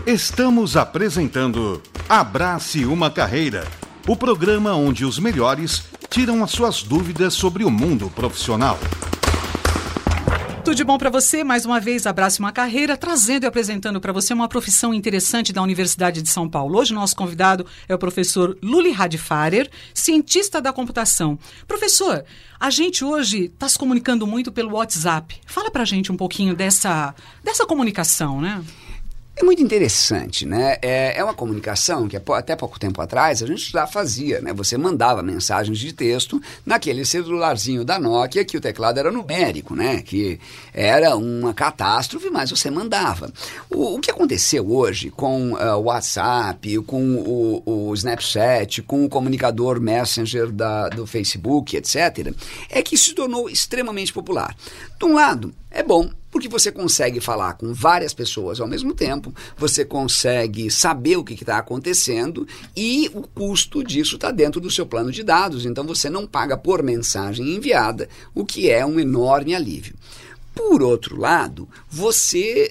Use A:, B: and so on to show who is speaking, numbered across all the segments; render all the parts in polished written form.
A: Estamos apresentando Abrace uma Carreira, o programa onde os melhores tiram as suas dúvidas sobre o mundo profissional.
B: Tudo de bom para você? Mais uma vez, Abrace uma Carreira, trazendo e apresentando para você uma profissão interessante da Universidade de São Paulo. Hoje, nosso convidado é o professor Luli Radfarer, cientista da computação. Professor, a gente hoje está se comunicando muito pelo WhatsApp. Fala para a gente um pouquinho dessa comunicação, né?
C: É muito interessante, né? É uma comunicação que até pouco tempo atrás a gente já fazia, né? Você mandava mensagens de texto naquele celularzinho da Nokia que o teclado era numérico, né? Que era uma catástrofe, mas você mandava. O que aconteceu hoje com o WhatsApp, com o Snapchat, com o comunicador Messenger do Facebook, etc., é que isso se tornou extremamente popular. De um lado, é bom, porque você consegue falar com várias pessoas ao mesmo tempo, você consegue saber o que está acontecendo e o custo disso está dentro do seu plano de dados, então você não paga por mensagem enviada, o que é um enorme alívio. Por outro lado, você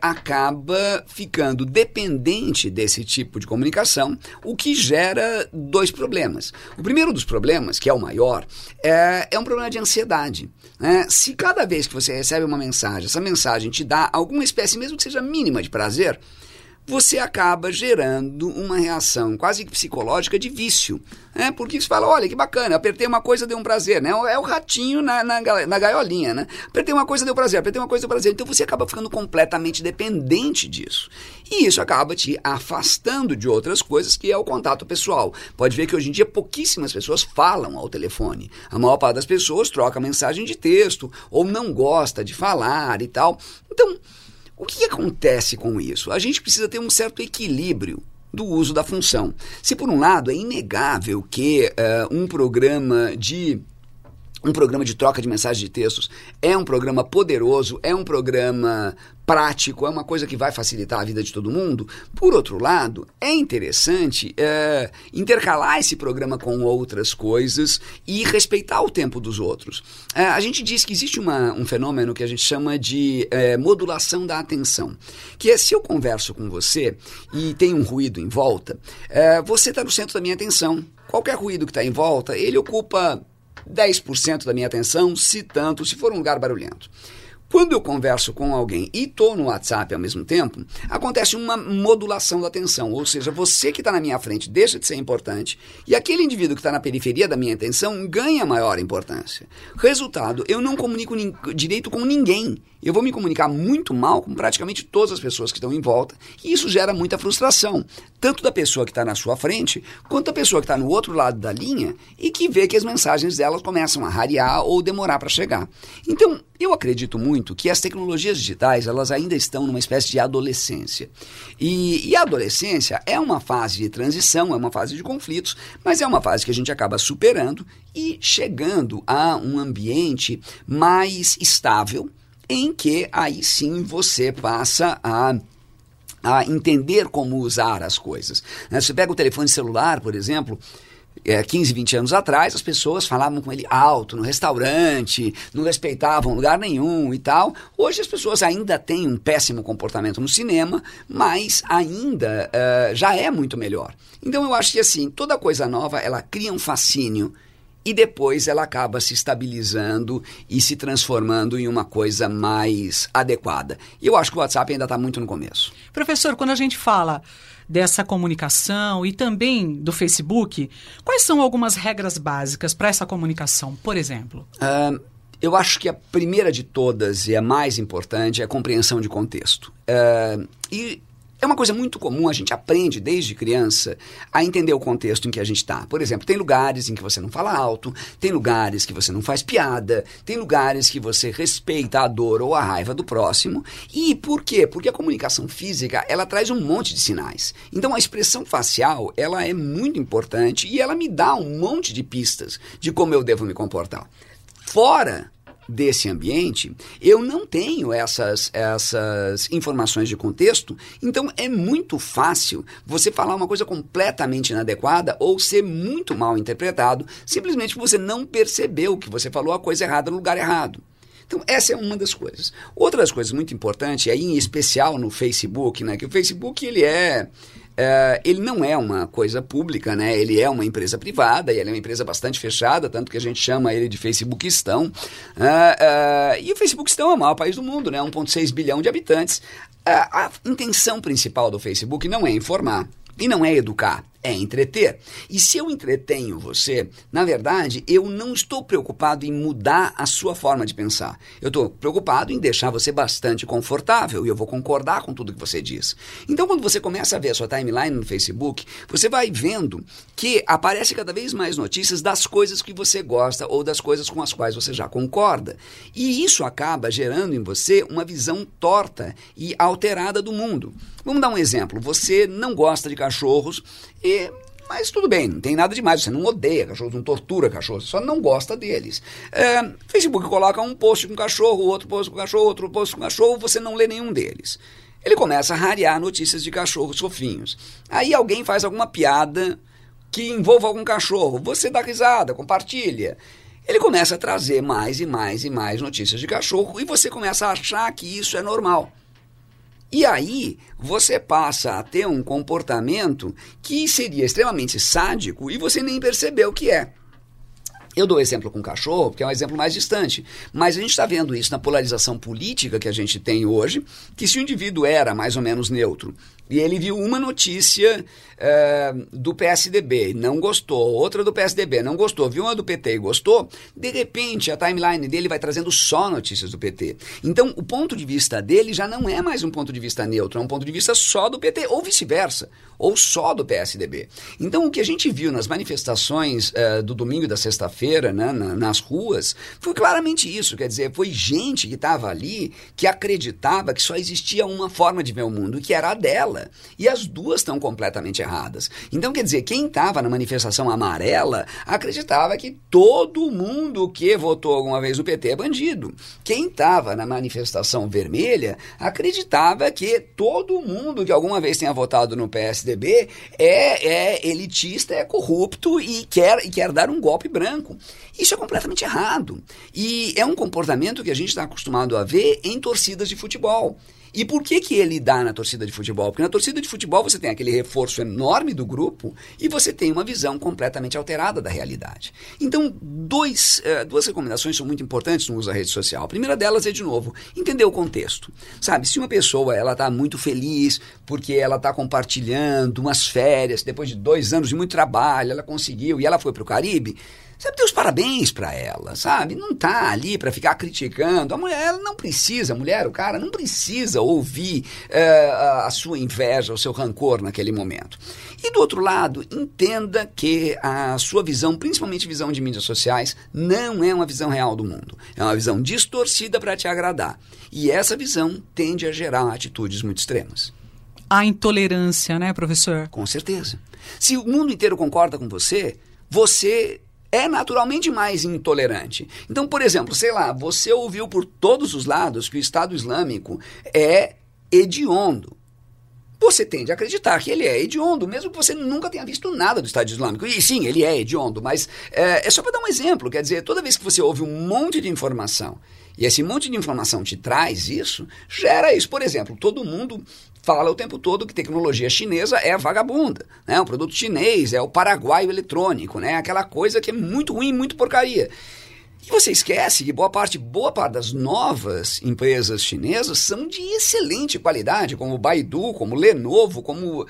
C: acaba ficando dependente desse tipo de comunicação, o que gera dois problemas. O primeiro dos problemas, que é o maior, é um problema de ansiedade. Né? Se cada vez que você recebe uma mensagem, essa mensagem te dá alguma espécie, mesmo que seja mínima de prazer, você acaba gerando uma reação quase psicológica de vício, né? Porque você fala, olha que bacana, apertei uma coisa, deu um prazer, né? É o ratinho na gaiolinha, né? Apertei uma coisa, deu prazer, apertei uma coisa, deu prazer. Então você acaba ficando completamente dependente disso. E isso acaba te afastando de outras coisas, que é o contato pessoal. Pode ver que hoje em dia pouquíssimas pessoas falam ao telefone. A maior parte das pessoas troca mensagem de texto ou não gosta de falar e tal. Então, o que acontece com isso? A gente precisa ter um certo equilíbrio do uso da função. Se por um lado é inegável que um programa de troca de mensagens de textos é um programa poderoso, é um programa prático, é uma coisa que vai facilitar a vida de todo mundo. Por outro lado, é interessante intercalar esse programa com outras coisas e respeitar o tempo dos outros. A gente diz que existe um fenômeno que a gente chama de modulação da atenção, que é se eu converso com você e tem um ruído em volta, você está no centro da minha atenção. Qualquer ruído que está em volta, ele ocupa 10% da minha atenção, se for um lugar barulhento. Quando eu converso com alguém e estou no WhatsApp ao mesmo tempo, acontece uma modulação da atenção, ou seja, você que está na minha frente deixa de ser importante e aquele indivíduo que está na periferia da minha atenção ganha maior importância. Resultado, eu não comunico direito com ninguém. Eu vou me comunicar muito mal com praticamente todas as pessoas que estão em volta e isso gera muita frustração, tanto da pessoa que está na sua frente, quanto da pessoa que está no outro lado da linha e que vê que as mensagens delas começam a rarear ou demorar para chegar. Então, eu acredito muito que as tecnologias digitais elas ainda estão numa espécie de adolescência. E a adolescência é uma fase de transição, é uma fase de conflitos, mas é uma fase que a gente acaba superando e chegando a um ambiente mais estável, em que aí sim você passa a entender como usar as coisas. Você pega o telefone celular, por exemplo, 15, 20 anos atrás, as pessoas falavam com ele alto, no restaurante, não respeitavam lugar nenhum e tal. Hoje as pessoas ainda têm um péssimo comportamento no cinema, mas ainda já é muito melhor. Então eu acho que assim, toda coisa nova, ela cria um fascínio e depois ela acaba se estabilizando e se transformando em uma coisa mais adequada. E eu acho que o WhatsApp ainda está muito no começo.
B: Professor, quando a gente fala dessa comunicação e também do Facebook, quais são algumas regras básicas para essa comunicação, por exemplo?
C: Eu acho que a primeira de todas e a mais importante é a compreensão de contexto. E é uma coisa muito comum, a gente aprende desde criança a entender o contexto em que a gente está. Por exemplo, tem lugares em que você não fala alto, tem lugares que você não faz piada, tem lugares que você respeita a dor ou a raiva do próximo. E por quê? Porque a comunicação física, ela traz um monte de sinais. Então a expressão facial, ela é muito importante e ela me dá um monte de pistas de como eu devo me comportar. Fora desse ambiente, eu não tenho essas informações de contexto, então é muito fácil você falar uma coisa completamente inadequada ou ser muito mal interpretado, simplesmente porque você não percebeu que você falou a coisa errada no lugar errado. Então, essa é uma das coisas. Outras coisas muito importantes, aí em especial no Facebook, né, que o Facebook ele não é uma coisa pública, né? Ele é uma empresa privada, e ele é uma empresa bastante fechada, tanto que a gente chama ele de Facebookistão. E o Facebookistão é o maior país do mundo, né? 1,6 bilhão de habitantes. A intenção principal do Facebook não é informar e não é educar, é entreter. E se eu entretenho você, na verdade, eu não estou preocupado em mudar a sua forma de pensar. Eu estou preocupado em deixar você bastante confortável, e eu vou concordar com tudo que você diz. Então, quando você começa a ver a sua timeline no Facebook, você vai vendo que aparece cada vez mais notícias das coisas que você gosta ou das coisas com as quais você já concorda. E isso acaba gerando em você uma visão torta e alterada do mundo. Vamos dar um exemplo. Você não gosta de cachorros, mas tudo bem, não tem nada demais. Você não odeia cachorros, não tortura cachorros, só não gosta deles. Facebook coloca um post com cachorro, outro post com cachorro, outro post com cachorro, você não lê nenhum deles. Ele começa a rarear notícias de cachorros fofinhos. Aí alguém faz alguma piada que envolva algum cachorro, você dá risada, compartilha. Ele começa a trazer mais e mais e mais notícias de cachorro e você começa a achar que isso é normal. E aí você passa a ter um comportamento que seria extremamente sádico e você nem percebeu que é. Eu dou exemplo com cachorro, porque é um exemplo mais distante, mas a gente está vendo isso na polarização política que a gente tem hoje, que se o indivíduo era mais ou menos neutro, e ele viu uma notícia do PSDB e não gostou, outra do PSDB não gostou, viu uma do PT e gostou, de repente a timeline dele vai trazendo só notícias do PT. Então o ponto de vista dele já não é mais um ponto de vista neutro, é um ponto de vista só do PT, ou vice-versa, ou só do PSDB. Então o que a gente viu nas manifestações do domingo e da sexta-feira, né, nas ruas, foi claramente isso, quer dizer, foi gente que estava ali que acreditava que só existia uma forma de ver o mundo, que era a dela. E as duas estão completamente erradas. Então, quer dizer, quem estava na manifestação amarela acreditava que todo mundo que votou alguma vez no PT é bandido. Quem estava na manifestação vermelha acreditava que todo mundo que alguma vez tenha votado no PSDB é elitista, é corrupto e quer dar um golpe branco. Isso é completamente errado. E é um comportamento que a gente está acostumado a ver em torcidas de futebol. E por que ele dá na torcida de futebol? Porque na torcida de futebol você tem aquele reforço enorme do grupo e você tem uma visão completamente alterada da realidade. Então, duas recomendações são muito importantes no uso da rede social. A primeira delas é, de novo, entender o contexto. Sabe, se uma pessoa está muito feliz porque ela está compartilhando umas férias, depois de 2 anos de muito trabalho, ela conseguiu e ela foi para o Caribe, você deu os parabéns para ela, sabe? Não tá ali para ficar criticando. A mulher, ela não precisa, o cara não precisa ouvir a sua inveja, o seu rancor naquele momento. E do outro lado, entenda que a sua visão, principalmente visão de mídias sociais, não é uma visão real do mundo. É uma visão distorcida para te agradar. E essa visão tende a gerar atitudes muito extremas.
B: A intolerância, né, professor?
C: Com certeza. Se o mundo inteiro concorda com você, você é naturalmente mais intolerante. Então, por exemplo, sei lá, você ouviu por todos os lados que o Estado Islâmico é hediondo. Você tende a acreditar que ele é hediondo, mesmo que você nunca tenha visto nada do Estado Islâmico. E sim, ele é hediondo, mas é só para dar um exemplo. Quer dizer, toda vez que você ouve um monte de informação e esse monte de informação te traz isso, gera isso. Por exemplo, todo mundo fala o tempo todo que tecnologia chinesa é vagabunda, né? O produto chinês é o paraguaio eletrônico, né? Aquela coisa que é muito ruim, muito porcaria. E você esquece que boa parte das novas empresas chinesas são de excelente qualidade, como Baidu, como Lenovo, como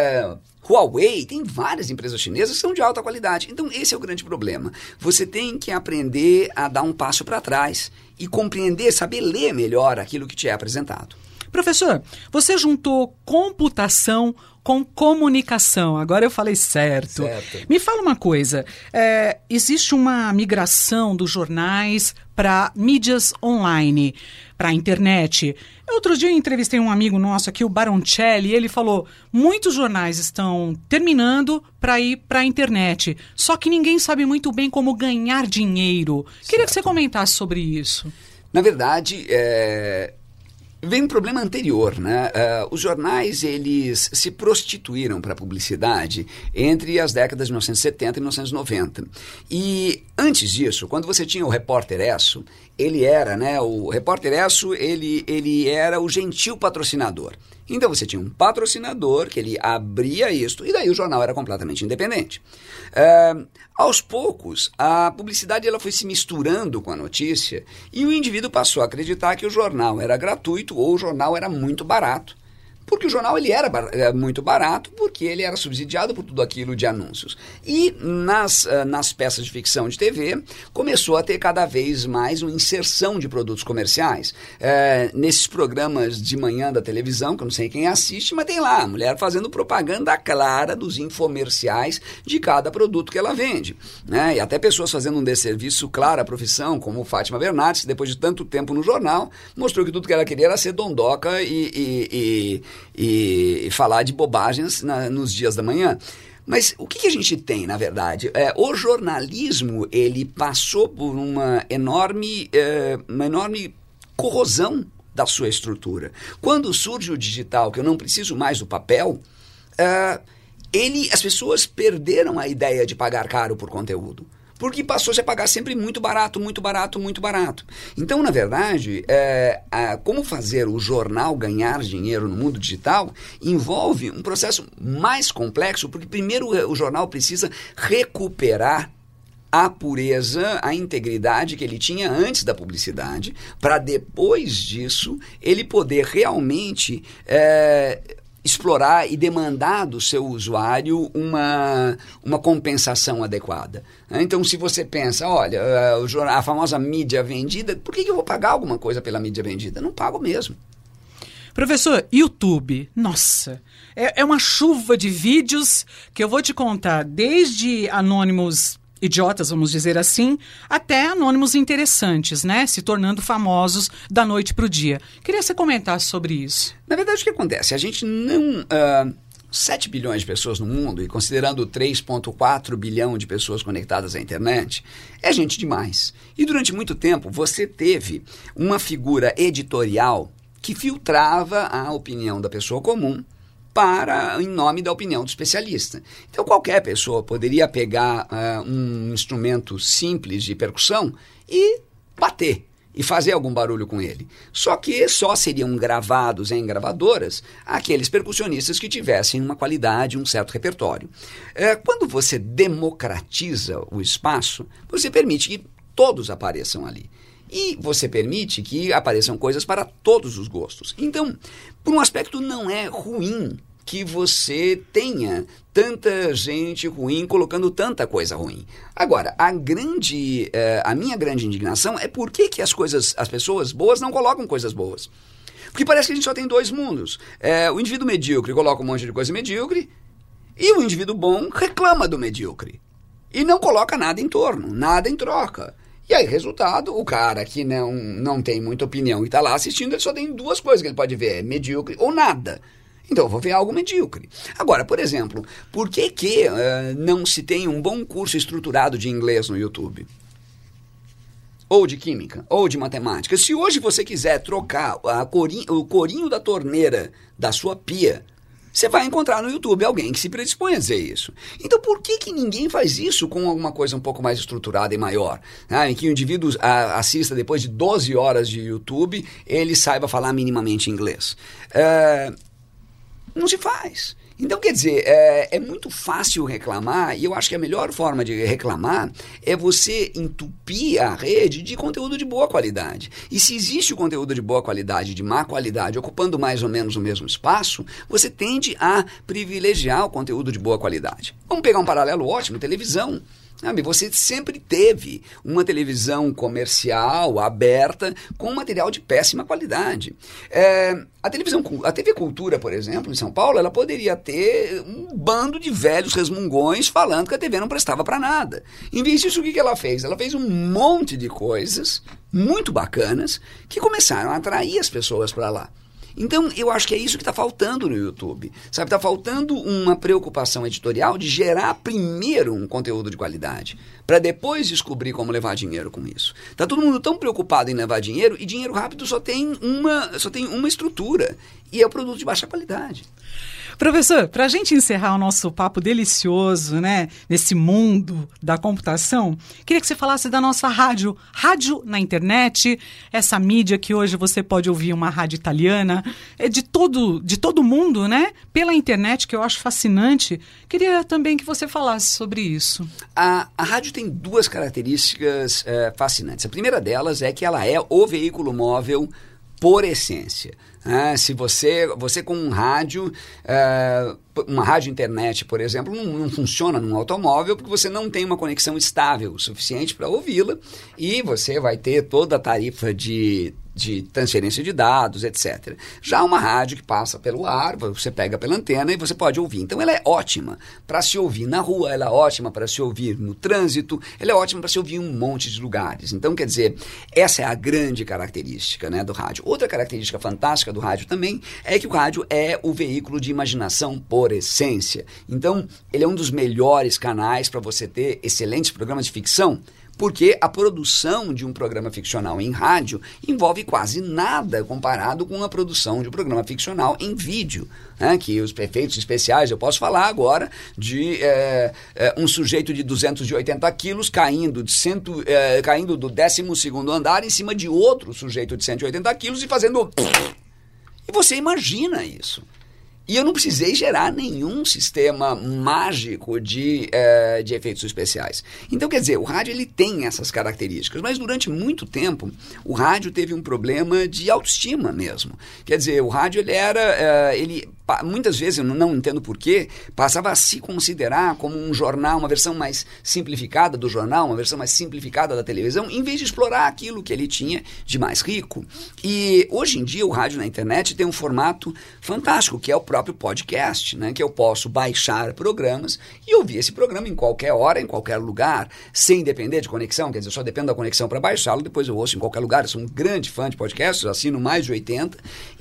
C: Huawei. Tem várias empresas chinesas que são de alta qualidade. Então esse é o grande problema. Você tem que aprender a dar um passo para trás e compreender, saber ler melhor aquilo que te é apresentado.
B: Professor, você juntou computação com comunicação. Agora eu falei certo. Me fala uma coisa. Existe uma migração dos jornais para mídias online, para a internet. Outro dia eu entrevistei um amigo nosso aqui, o Baroncelli, e ele falou, muitos jornais estão terminando para ir para a internet, só que ninguém sabe muito bem como ganhar dinheiro. Queria que você comentasse sobre isso.
C: Na verdade, Vem um problema anterior, né? Os jornais, eles se prostituíram para a publicidade entre as décadas de 1970 e 1990. E antes disso, quando você tinha o Repórter Esso, ele era, né? O Repórter Esso, ele era o gentil patrocinador. Então você tinha um patrocinador que ele abria isto e daí o jornal era completamente independente. Aos poucos, a publicidade ela foi se misturando com a notícia e o indivíduo passou a acreditar que o jornal era gratuito ou o jornal era muito barato. Porque o jornal ele era muito barato, porque ele era subsidiado por tudo aquilo de anúncios. E nas peças de ficção de TV, começou a ter cada vez mais uma inserção de produtos comerciais. Nesses programas de manhã da televisão, que eu não sei quem assiste, mas tem lá a mulher fazendo propaganda clara dos infomerciais de cada produto que ela vende. Né? E até pessoas fazendo um desserviço claro à profissão, como Fátima Bernardes, que depois de tanto tempo no jornal, mostrou que tudo que ela queria era ser dondoca e falar de bobagens nos dias da manhã. Mas o que a gente tem, na verdade? O jornalismo, ele passou por uma enorme corrosão da sua estrutura. Quando surge o digital, que eu não preciso mais do papel, as pessoas perderam a ideia de pagar caro por conteúdo. Porque passou-se a pagar sempre muito barato, muito barato, muito barato. Então, na verdade, como fazer o jornal ganhar dinheiro no mundo digital envolve um processo mais complexo, porque primeiro o jornal precisa recuperar a pureza, a integridade que ele tinha antes da publicidade, para depois disso ele poder realmente explorar e demandar do seu usuário uma compensação adequada. Então, se você pensa, olha, a famosa mídia vendida, por que eu vou pagar alguma coisa pela mídia vendida? Não pago mesmo.
B: Professor, YouTube, nossa, é uma chuva de vídeos que eu vou te contar, desde anônimos idiotas, vamos dizer assim, até anônimos interessantes, né? Se tornando famosos da noite para o dia. Queria que você comentasse sobre isso.
C: Na verdade, o que acontece? A gente não... 7 bilhões de pessoas no mundo, e considerando 3,4 bilhão de pessoas conectadas à internet, é gente demais. E durante muito tempo, você teve uma figura editorial que filtrava a opinião da pessoa comum em nome da opinião do especialista. Então, qualquer pessoa poderia pegar um instrumento simples de percussão e bater, e fazer algum barulho com ele. Só que só seriam gravados em gravadoras aqueles percussionistas que tivessem uma qualidade, um certo repertório. Quando você democratiza o espaço, você permite que todos apareçam ali. E você permite que apareçam coisas para todos os gostos. Então, por um aspecto, não é ruim que você tenha tanta gente ruim colocando tanta coisa ruim. Agora, a minha grande indignação é por que as pessoas boas não colocam coisas boas. Porque parece que a gente só tem dois mundos. O indivíduo medíocre coloca um monte de coisa medíocre e o indivíduo bom reclama do medíocre. E não coloca nada em torno, nada em troca. E aí, resultado, o cara que não tem muita opinião e está lá assistindo, ele só tem duas coisas que ele pode ver, medíocre ou nada. Então, eu vou ver algo medíocre. Agora, por exemplo, por que não se tem um bom curso estruturado de inglês no YouTube? Ou de química, ou de matemática. Se hoje você quiser trocar o corinho da torneira da sua pia, você vai encontrar no YouTube alguém que se predispõe a dizer isso. Então, por que ninguém faz isso com alguma coisa um pouco mais estruturada e maior? Em que o indivíduo assista depois de 12 horas de YouTube, ele saiba falar minimamente inglês. Não se faz. Então, quer dizer, é muito fácil reclamar, e eu acho que a melhor forma de reclamar é você entupir a rede de conteúdo de boa qualidade. E se existe o conteúdo de boa qualidade e de má qualidade ocupando mais ou menos o mesmo espaço, você tende a privilegiar o conteúdo de boa qualidade. Vamos pegar um paralelo ótimo, televisão. Você sempre teve uma televisão comercial, aberta, com material de péssima qualidade. A TV Cultura, por exemplo, em São Paulo, ela poderia ter um bando de velhos resmungões falando que a TV não prestava para nada. Em vez disso, o que ela fez? Ela fez um monte de coisas muito bacanas que começaram a atrair as pessoas para lá. Então, eu acho que é isso que está faltando no YouTube. Sabe, está faltando uma preocupação editorial de gerar primeiro um conteúdo de qualidade, para depois descobrir como levar dinheiro com isso. Está todo mundo tão preocupado em levar dinheiro, e dinheiro rápido só tem uma estrutura, e é o produto de baixa qualidade.
B: Professor, para a gente encerrar o nosso papo delicioso, né, nesse mundo da computação, queria que você falasse da nossa rádio na internet, essa mídia que hoje você pode ouvir uma rádio italiana, de todo mundo, né, pela internet, que eu acho fascinante. Queria também que você falasse sobre isso. A
C: rádio tem duas características fascinantes. A primeira delas é que ela é o veículo móvel por essência. Se você com um rádio, uma rádio internet, por exemplo, não funciona num automóvel porque você não tem uma conexão estável o suficiente para ouvi-la, e você vai ter toda a tarifa de transferência de dados, etc. Já uma rádio que passa pelo ar, você pega pela antena e você pode ouvir. Então ela é ótima para se ouvir na rua, ela é ótima para se ouvir no trânsito, ela é ótima para se ouvir em um monte de lugares. Então, quer dizer, essa é a grande característica, né, do rádio. Outra característica fantástica do rádio também é que o rádio é o veículo de imaginação por essência. Então, ele é um dos melhores canais para você ter excelentes programas de ficção, porque a produção de um programa ficcional em rádio envolve quase nada comparado com a produção de um programa ficcional em vídeo, né? Que os efeitos especiais, eu posso falar agora de um sujeito de 280 quilos caindo do 12º andar em cima de outro sujeito de 180 quilos e fazendo... E você imagina isso. E eu não precisei gerar nenhum sistema mágico de efeitos especiais. Então, quer dizer, o rádio ele tem essas características, mas durante muito tempo o rádio teve um problema de autoestima mesmo. Quer dizer, o rádio ele muitas vezes, eu não entendo porquê, passava a se considerar como um jornal, uma versão mais simplificada do jornal, uma versão mais simplificada da televisão, em vez de explorar aquilo que ele tinha de mais rico. E hoje em dia o rádio na internet tem um formato fantástico, que é o próprio podcast, né? Que eu posso baixar programas e ouvir esse programa em qualquer hora, em qualquer lugar, sem depender de conexão. Quer dizer, eu só dependo da conexão para baixá-lo, depois eu ouço em qualquer lugar. Eu sou um grande fã de podcasts, eu assino mais de 80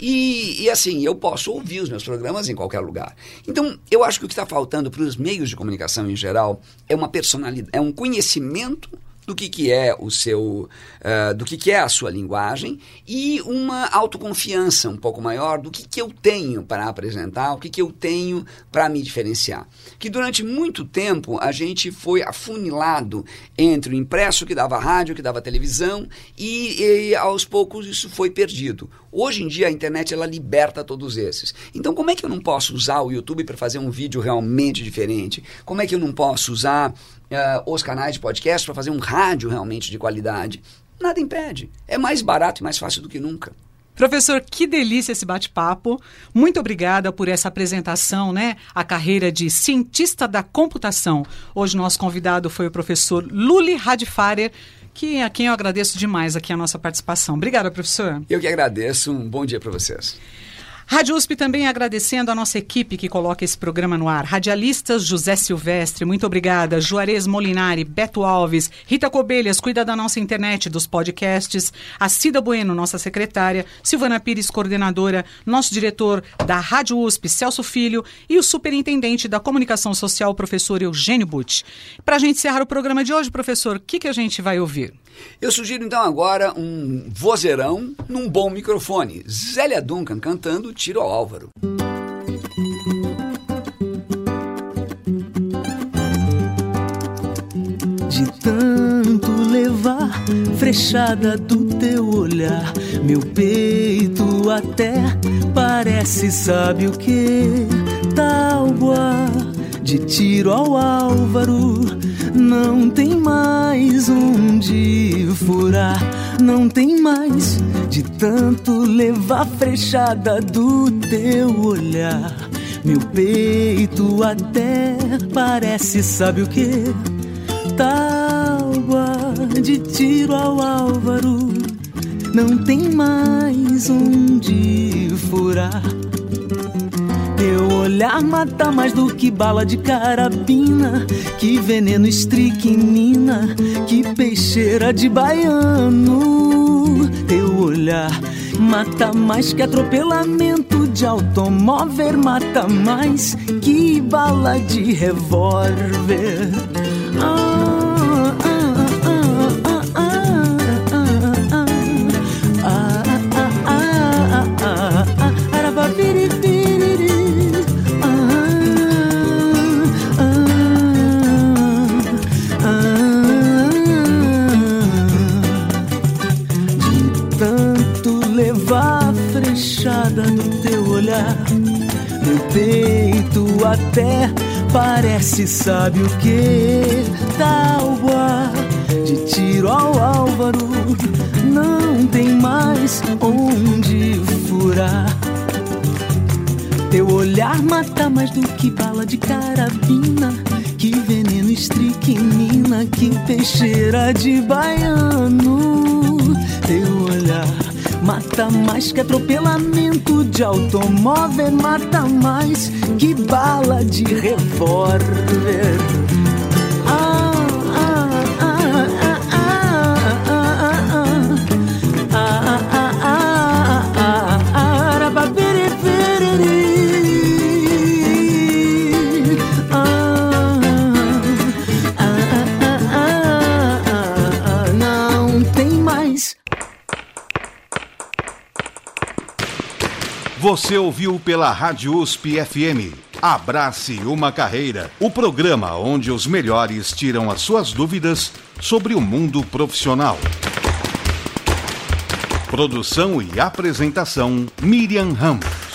C: e assim, eu posso ouvir os meus programas em qualquer lugar. Então, eu acho que o que está faltando para os meios de comunicação em geral é uma personalidade, é um conhecimento do que é o seu, do que é a sua linguagem, e uma autoconfiança um pouco maior do que eu tenho para apresentar, o que eu tenho para me diferenciar. Que durante muito tempo a gente foi afunilado entre o impresso que dava rádio, que dava televisão, e aos poucos isso foi perdido. Hoje em dia a internet ela liberta todos esses. Então como é que eu não posso usar o YouTube para fazer um vídeo realmente diferente? Como é que eu não posso usar os canais de podcast para fazer um rádio realmente de qualidade? Nada impede. É mais barato e mais fácil do que nunca.
B: Professor, que delícia esse bate-papo. Muito obrigada por essa apresentação, né? A carreira de cientista da computação. Hoje nosso convidado foi o professor Luli Radfarer, a quem eu agradeço demais aqui a nossa participação. Obrigada, professor.
C: Eu que agradeço. Um bom dia para vocês.
B: Rádio USP também agradecendo a nossa equipe que coloca esse programa no ar. Radialistas José Silvestre, muito obrigada. Juarez Molinari, Beto Alves, Rita Cobelhas, cuida da nossa internet, dos podcasts. A Cida Bueno, nossa secretária. Silvana Pires, coordenadora. Nosso diretor da Rádio USP, Celso Filho. E o superintendente da comunicação social, professor Eugênio Butti. Para a gente encerrar o programa de hoje, professor, o que a gente vai ouvir?
C: Eu sugiro então agora um vozeirão num bom microfone. Zélia Duncan cantando Tiro ao Álvaro.
D: De tanto levar frechada do teu olhar, meu peito até parece, sabe o que? Tábua de tiro ao Álvaro. Não tem mais onde furar, não tem mais. De tanto levar frechada do teu olhar, meu peito até parece, sabe o que? Tábua de tiro ao Álvaro. Não tem mais onde furar. Teu olhar mata mais do que bala de carabina, que veneno estricnina, que peixeira de baiano. Teu olhar mata mais que atropelamento de automóvel, mata mais que bala de revólver. No teu olhar, meu peito até parece, sabe o que? Tábua de tiro ao Álvaro, não tem mais onde furar. Teu olhar mata mais do que bala de carabina, que veneno estricnina, que peixeira de baiano. Teu olhar mata mais que atropelamento de automóvel, mata mais que bala de revólver.
A: Você ouviu pela Rádio USP FM Abrace uma Carreira, o programa onde os melhores tiram as suas dúvidas sobre o mundo profissional. Produção e apresentação, Miriam Ramos.